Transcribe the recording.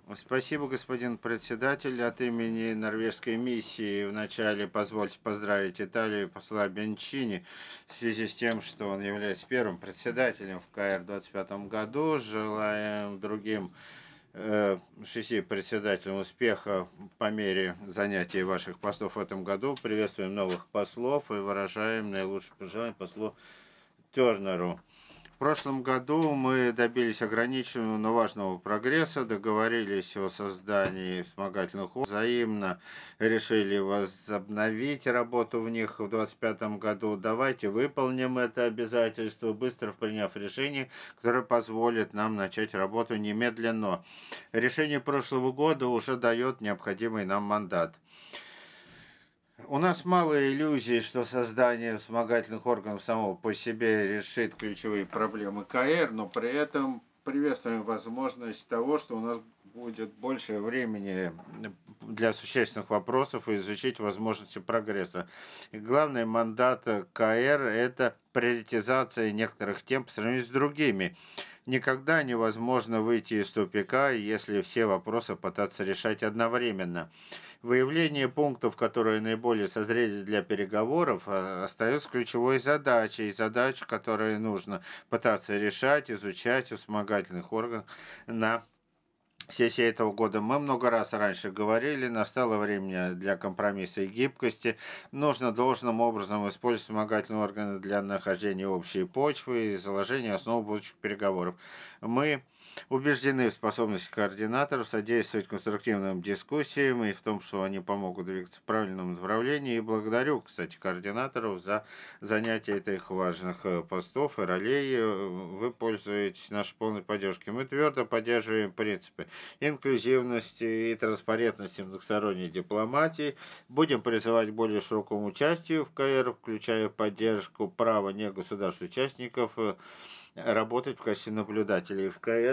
Спасибо, господин председатель. От имени норвежской миссии вначале позвольте поздравить Италию и посла Бенчини в связи с тем, что он является первым председателем в КР в 2025 году. Желаем другим 6 председателям успеха по мере занятия ваших постов в этом году. Приветствуем новых послов и выражаем наилучшие пожелания послу Тернеру. В прошлом году мы добились ограниченного, но важного прогресса, договорились о создании вспомогательных органов, взаимно решили возобновить работу в них в 2025 году. Давайте выполним это обязательство, быстро приняв решение, которое позволит нам начать работу немедленно. Решение прошлого года уже дает необходимый нам мандат. У нас мало иллюзий, что создание вспомогательных органов само по себе решит ключевые проблемы КР, но при этом приветствуем возможность того, что у нас будет больше времени для существенных вопросов и изучить возможности прогресса. И главный мандат КР – это приоритизация некоторых тем по сравнению с другими. Никогда невозможно выйти из тупика, если все вопросы пытаться решать одновременно. Выявление пунктов, которые наиболее созрели для переговоров, остается ключевой задачей, которые нужно пытаться решать, изучать у вспомогательных органов на сессии этого года. Мы много раз раньше говорили, настало время для компромисса и гибкости. Нужно должным образом использовать вспомогательные органы для нахождения общей почвы и заложения основ будущих переговоров. Мы убеждены в способности координаторов содействовать конструктивным дискуссиям и в том, что они помогут двигаться в правильном направлении. И благодарю, кстати, координаторов за занятие этих важных постов и ролей. Вы пользуетесь нашей полной поддержкой. Мы твердо поддерживаем принципы инклюзивности и транспарентности многосторонней дипломатии. Будем призывать к более широкому участию в КР, включая поддержку права негосударственных участников работать в качестве наблюдателей в КР.